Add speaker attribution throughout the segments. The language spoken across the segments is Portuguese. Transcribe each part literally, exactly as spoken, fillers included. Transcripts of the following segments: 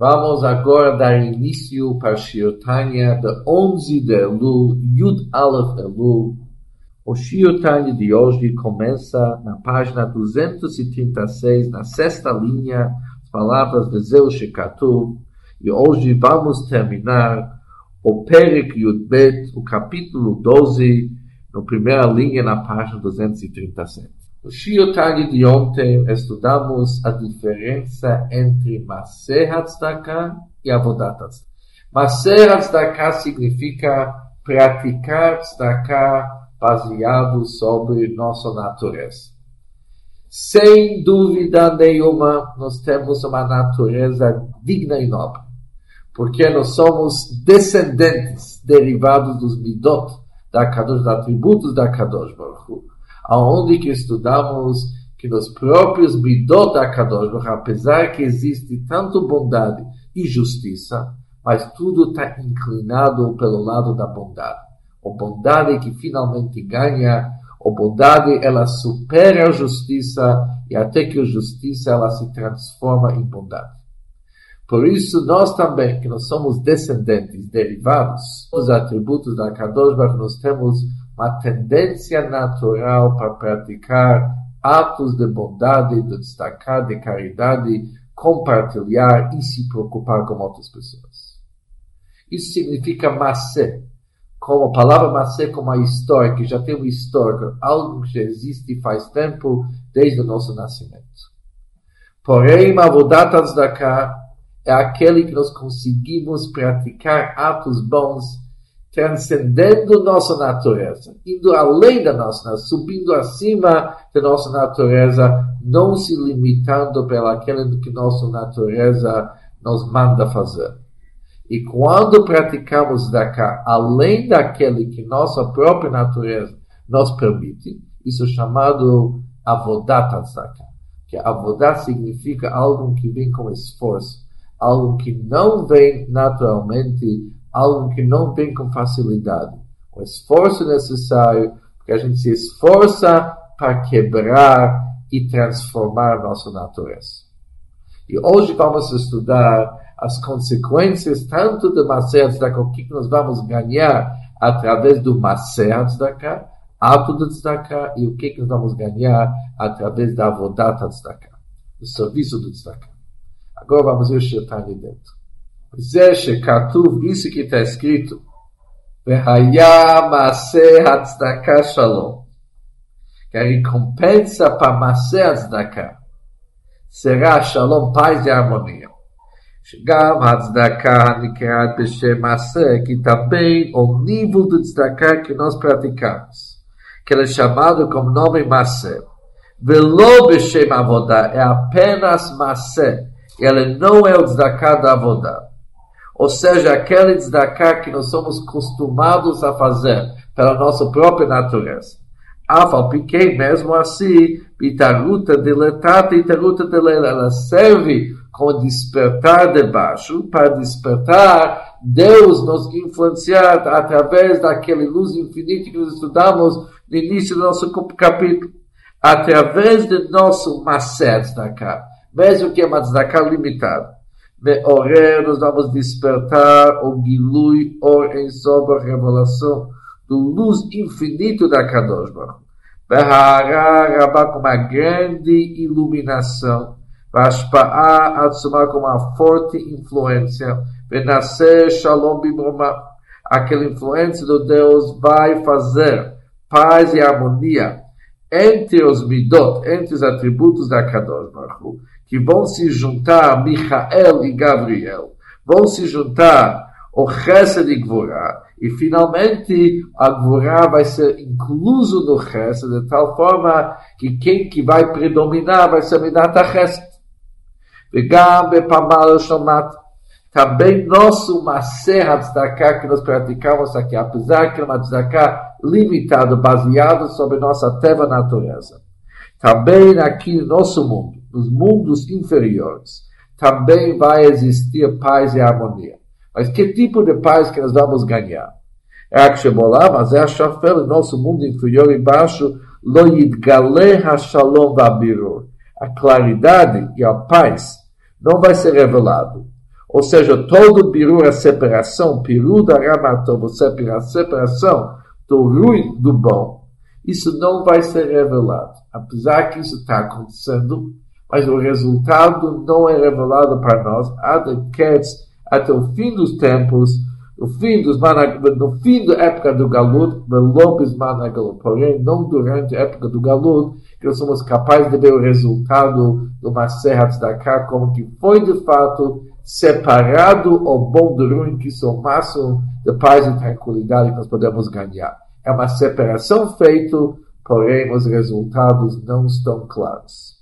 Speaker 1: Vamos agora dar início para Shir Tanya de onze de Elul, Yud Aleph Elul. O Shir Tanya de hoje começa na página duzentos e trinta e seis, na sexta linha, as palavras de Zeu Shekatuv, e hoje vamos terminar o Perek Yud Bet, o capítulo doze, na primeira linha, na página duzentos e trinta e sete. No Shir Tanya de ontem, estudamos a diferença entre Maaseh HaTzedakah e Avodat HaTzedakah. Maaseh HaTzedakah significa praticar Tzedakah baseado sobre nossa natureza. Sem dúvida nenhuma, nós temos uma natureza digna e nobre, porque nós somos descendentes derivados dos Midot, da Kadosh, dos atributos da Kadosh Baruch Hu, aonde que estudamos que nos próprios Midot da Kadosh Baruch Hu, apesar que existe tanto bondade e justiça, mas tudo está inclinado pelo lado da bondade. A bondade que finalmente ganha, a bondade ela supera a justiça e até que a justiça ela se transforma em bondade. Por isso, nós também, que nós somos descendentes derivados dos atributos da Kadosh Baruch Hu, nós temos uma tendência natural para praticar atos de bondade, de destacar, de caridade, compartilhar e se preocupar com outras pessoas. Isso significa Maaseh, como a palavra Maaseh, como a história, que já tem uma história, algo que já existe faz tempo, desde o nosso nascimento. Porém, Avodat HaTzedakah é aquele que nós conseguimos praticar atos bons, transcendendo nossa natureza, indo além da nossa, subindo acima da nossa natureza, não se limitando pelaquilo que nossa natureza nos manda fazer. E quando praticamos Tzedakah além daquele que nossa própria natureza nos permite, isso é chamado Avodat HaTzedakah, que Avodat significa algo que vem com esforço, algo que não vem naturalmente, algo que não vem com facilidade. O esforço necessário, porque a gente se esforça para quebrar e transformar nossa natureza. E hoje vamos estudar as consequências tanto do Maaseh HaTzedakah, o que nós vamos ganhar através do Maaseh HaTzedakah, ato de Tzedakah, e o que nós vamos ganhar através da Avodat HaTzedakah, do serviço do Tzedakah. Agora vamos ver o Shir Tanya dentro. Zeh Shekatuv, isso que está escrito, Vehaya Maaseh HaTzedakah Shalom, que a recompensa para Maaseh HaTzedakah será Shalom, paz e harmonia. Shegam HaTzedakah Nikrat B'Shem Maaseh, que também o nível do Tzedakah que nós praticamos, que ele é chamado como nome Maaseh, Velo B'Shem Avodah, é apenas Maaseh, ele não é o Tzedakah da Avodah. Ou seja, aquele Tzedakah que nós somos acostumados a fazer pela nossa própria natureza. Afal Piquet, mesmo assim, Itaruta Deletata, Itaruta Deletata, ela serve como despertar de baixo, para despertar Deus nos influenciar através daquela luz infinita que nós estudamos no início do nosso capítulo. Através do nosso Maaseh Tzedakah, mesmo que é uma Tzedakah limitada. Me'orer, nós vamos despertar o Gilui, Or em sobre a revelação do luz infinito da Kadosh Baruch Hu. Behara Rabá, com uma grande iluminação. Vashpa'ah Atzumah, com uma forte influência. Venasser Shalom Bibroma, aquela influência do Deus vai fazer paz e harmonia entre os Midot, entre os atributos da Kadosh Baruch Hu, que vão se juntar Michael e Gabriel, vão se juntar o Chesed e Gvorá, e finalmente a Gvorá vai ser incluso no Chesed, de tal forma que quem que vai predominar vai ser Midat HaChesed. Vegam bepamal shomat, também nosso Maaseh HaTzedakah que nós praticamos aqui, apesar que é uma Tzedakah limitado, baseado sobre nossa teva natureza. Também aqui no nosso mundo, nos mundos inferiores, também vai existir paz e harmonia. Mas que tipo de paz que nós vamos ganhar? É a Kshebolá, mas é a Shafel, no nosso mundo inferior e baixo, Lo Yidgaleh HaShalom VaBirur. A claridade e a paz não vai ser revelado. ou seja, todo birur, a separação, pirur da ramatov, a separação do ruim do bom, isso não vai ser revelado. Apesar que isso está acontecendo, mas o resultado não é revelado para nós até o fim dos tempos, no fim, dos no fim da época do Galut, porém não durante a época do Galut, que nós somos capazes de ver o resultado do Maser HaTzedakah, como que foi de fato separado o bom do ruim, que são o máximo de paz e tranquilidade que nós podemos ganhar. É uma separação feita, porém os resultados não estão claros.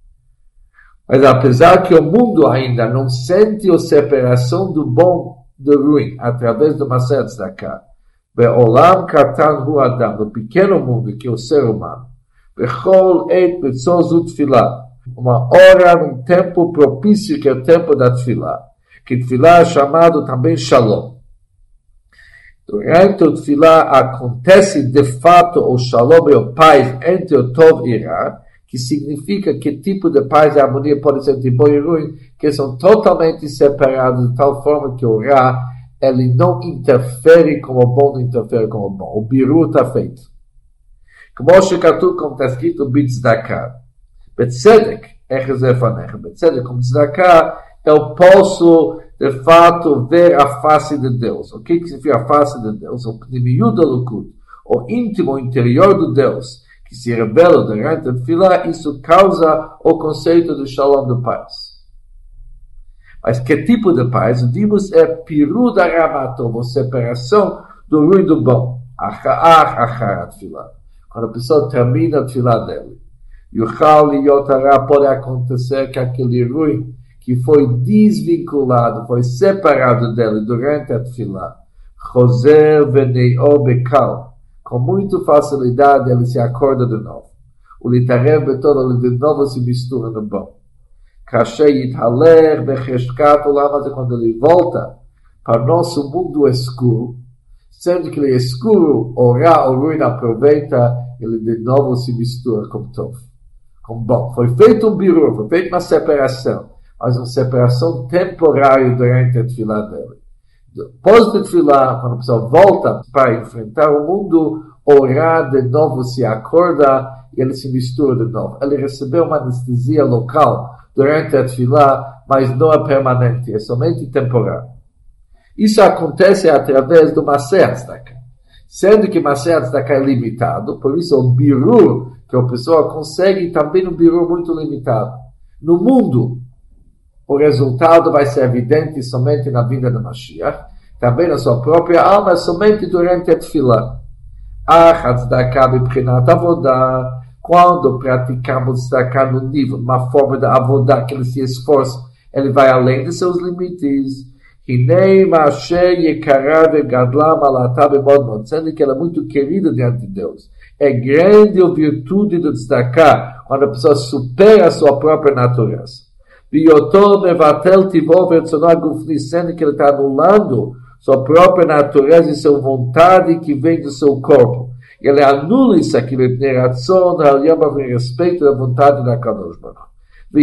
Speaker 1: Mas apesar que o mundo ainda não sente a separação do bom do ruim, através do Maser HaTzedakah, Be'olam Katan Hu Adam, no pequeno mundo que é o ser humano, Bechol Et Betzozut Tfilah, uma hora, um tempo propício que é o tempo da Tfilah, que Tfilah é chamado também Shalom. Durante o Tfilah acontece de fato o Shalom e o paz entre o Tov e Ra, que significa que tipo de paz e harmonia pode ser entre bom e ruim, que são totalmente separados de tal forma que o Ra, ele não interfere com o bom, não interfere com o bom. O biru está feito. Como está escrito, Bitzdakah. Betzedek, Echezefanecha. Betzedek, como Tzedakah, eu posso, de fato, ver a face de Deus. O que significa a face de Deus? O Pnimiut Elokut, o íntimo, o interior de Deus, que se revela durante a Tfilah, isso causa o conceito do Shalom de paz. Mas que tipo de paz? Dimos é piru da ramatov, a separação do ruim do bom. Achar, achar a Tfilah. Quando a pessoa termina a Tfilah dele. Yuchal e Yotará, pode acontecer que aquele ruim que foi desvinculado, foi separado dele durante a Tfilah, Choser venei'o bekal, com muita facilidade ele se acorda de novo. O litarev betor, ele de novo se mistura no bom. Kasher yithaler becheshkat olam, mas quando ele volta para o nosso mundo escuro, sendo que ele é escuro, o Ra, o ruim aproveita, ele de novo se mistura com Tov, com bom. Foi feito um birur, foi feita uma separação, mas uma separação temporária durante a Tfilah dele. Depois da Tfilah, quando a pessoa volta para enfrentar o mundo, o Ra de novo se acorda e ele se mistura de novo. Ele recebeu uma anestesia local durante a Tfilah, mas não é permanente, é somente temporário. Isso acontece através do Maser HaTzedakah. Sendo que Maser HaTzedakah é limitado, por isso o birur que a pessoa consegue também um birur muito limitado. No mundo, o resultado vai ser evidente somente na vinda do Mashiach, também na sua própria alma, somente durante a Tfilah. Ah, HaTzedakah b'prinat avodah, quando praticamos tzedakah no nível, uma forma de avodah, que ele se esforça, ele vai além de seus limites. Hinei ma'asher yekarah ve'gadla malatah b'mod mod, sendo que ela é muito querida diante de Deus. É grande a virtude do tzedakah, quando a pessoa supera a sua própria natureza. Biotor mevatel tivov vertzonah gufni, sendo que ele está anulando sua própria natureza e sua vontade que vem do seu corpo. Ele anula isso aqui, em respeito da vontade da Kadosh Baruch Hu.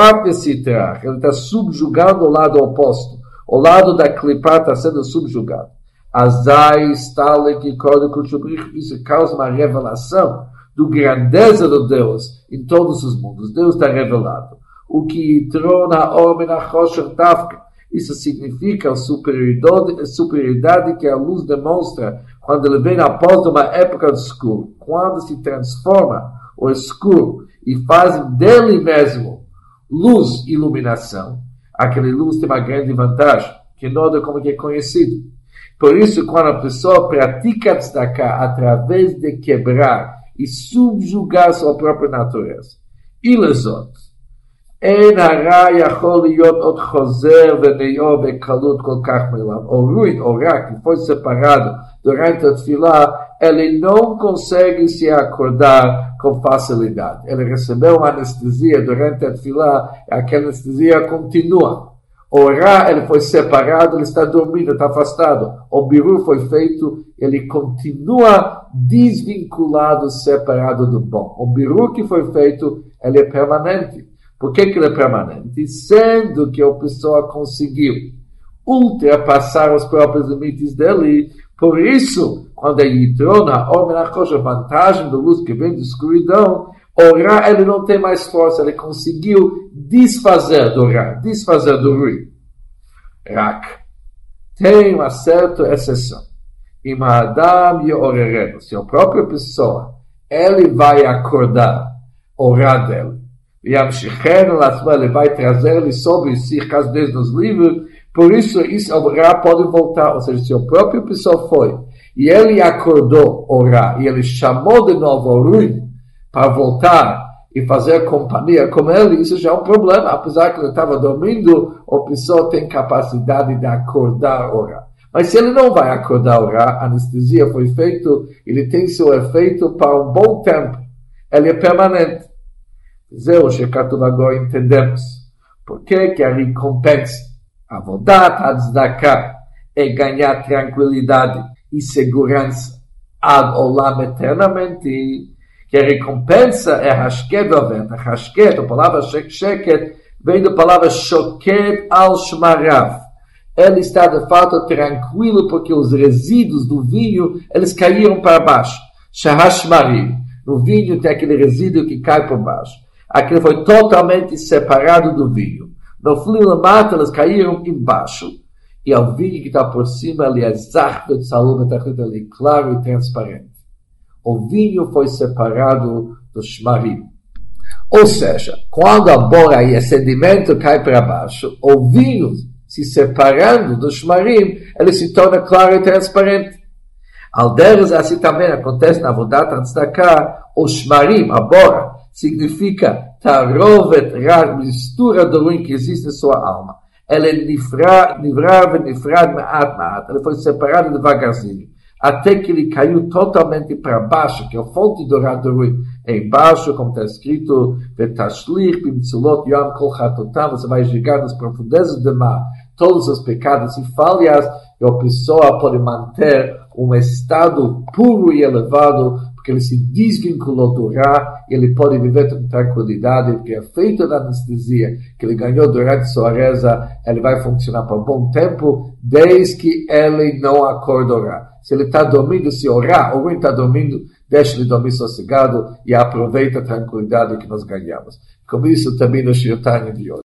Speaker 1: Ele está subjugando o lado oposto. O lado da clipá está sendo subjugado. Azai, Stale, Kikode, Kuchubrich, isso causa uma revelação do grandeza de Deus em todos os mundos. Deus está revelado. O que entrou na homem na Chosher Tafka. Isso significa a superioridade, a superioridade que a luz demonstra quando ele vem após uma época de escuro. Quando se transforma o escuro e faz dele mesmo luz e iluminação. Aquela luz tem uma grande vantagem, que não é como que é conhecido. Por isso, quando a pessoa pratica tzedakah através de quebrar e subjugar sua própria natureza, e lesot, אין הרע יכול להיות עוד חוזר ונאו בקלות כל כך מאליו. O ruim, o rá, que foi separado durante a Tfilah, ele não consegue se acordar com facilidade. Ele recebeu uma anestesia durante a Tfilah, e aquela anestesia continua. O rá, ele foi separado, ele está dormindo, está afastado. O biru foi feito, ele continua desvinculado, separado do bom. O biru que foi feito, ele é permanente. Por que que ele é permanente? Sendo que a pessoa conseguiu ultrapassar os próprios limites dele, por isso, quando ele entrou na Or Menachos, a vantagem da luz que vem da escuridão, orar ele não tem mais força, ele conseguiu desfazer do orar, desfazer do ruim. Rak. Tem uma certa exceção. Imadam Yorereno, se a própria pessoa, ele vai acordar, orar dele. Ele vai trazer-lhe sobre si, caso Deus nos livre, por isso, isso orar pode voltar. Ou seja, se a própria pessoa foi, e ele acordou orar, e ele chamou de novo o ruim, para voltar e fazer companhia com ele, isso já é um problema. Apesar que ele estava dormindo, a pessoa tem capacidade de acordar orar. Mas se ele não vai acordar orar, a anestesia foi feita, ele tem seu efeito para um bom tempo. Ele é permanente. Zeu, Shekatuv, agora entendemos. Por que que a recompensa, a vodat, a tzedakah, é ganhar tranquilidade e segurança ad olam eternamente? Que a recompensa é Hashket Ovet. A Hashket, a palavra Sheket, vem da palavra Shoket al Shmarav. Ele está de fato tranquilo porque os resíduos do vinho, eles caíram para baixo. Shahashmarim. No vinho tem aquele resíduo que cai para baixo. Aquele foi totalmente separado do vinho. No fluido mata, eles caíram embaixo. E o vinho que está por cima, ele é zarto de saúde, ele é claro e transparente. O vinho foi separado do shmarim. Ou seja, quando a bora e o sedimento cai para baixo, o vinho se separando do shmarim, ele se torna claro e transparente. Al derez, assim também acontece na vodat tzedakah, o shmarim, a bora, significa tarovet, mistura do ruim que existe em sua alma. Ele é nifrad, nifrad, nifrad, me'at, me'at. Ele foi separado devagarzinho, até que ele caiu totalmente para baixo, que a fonte do ruim é embaixo, como está escrito, Vetashlich, bimtzulot, yam kol chatotam, você vai chegar nas profundezas do mar, todos os pecados e falhas, e a pessoa pode manter um estado puro e elevado, porque ele se desvinculou do Ra, e ele pode viver com tranquilidade, porque é feito da anestesia que ele ganhou durante sua reza, ele vai funcionar por um bom tempo, desde que ele não acordorá. Se ele está dormindo, se orar, ou ele está dormindo, deixa ele dormir sossegado e aproveita a tranquilidade que nós ganhamos. Com isso, termina o Shir Tanya de hoje.